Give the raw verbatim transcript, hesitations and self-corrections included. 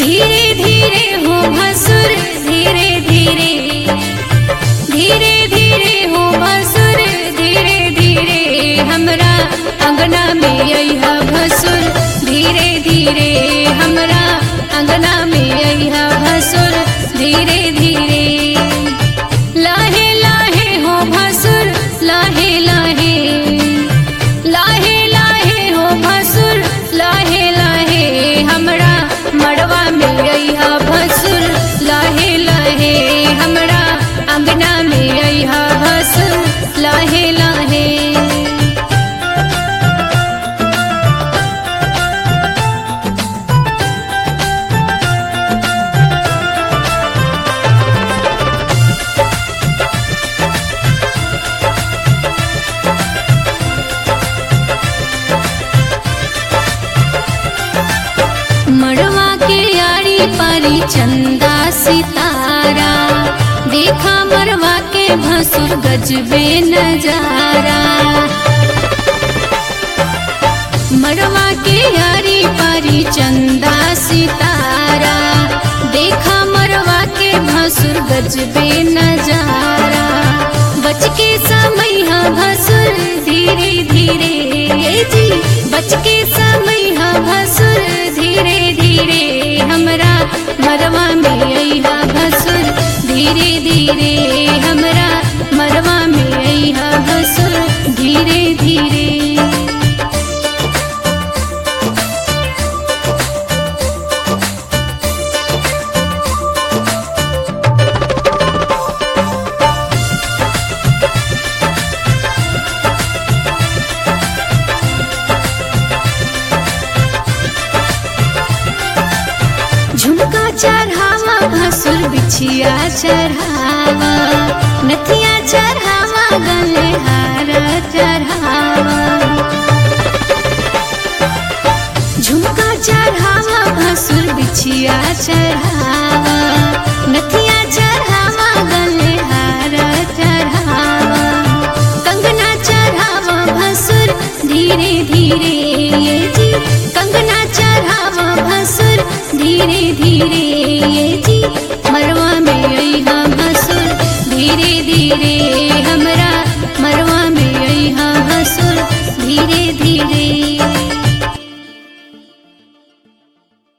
धीरे धीरे हो भसुर धीरे धीरे, धीरे धीरे हो भसुर धीरे धीरे, हमरा अंगना में अइहा भसुर धीरे धीरे, हमरा अंगना में अइहा भसुर धीरे धीरे। लाहे लाहे हो भसुर लाहे लाहे, लाहे लाहे हो भसुर लाहे लाहे, हमरा मड़वा में अइहा भसुर लाहे लाहे, हमरा अंगना में अइहा भसुर लाहे लाहे। मड़वा के आड़ी पारी चंदा सितारा, देखा मड़वा के भसुर गजबे नजारा। मड़वा के आड़ी पारी चंदा सितारा, देखा मड़वा के भसुर गजबे नजारा। बच के समय हा भसुर धीरे धीरे, जी बच के समय हा भसुर धीरे धीरे, हमरा मरवा में अइहा भसुर धीरे धीरे, हमरा मरवा में अइहा भसुर धीरे धीरे। झुमका चढ़ावा भसुर बिछिया चढ़ावा, नथिया चढ़ावा गले हार चढ़ावा। झुमका चढ़ावा भसुर बिछिया चढ़ावा,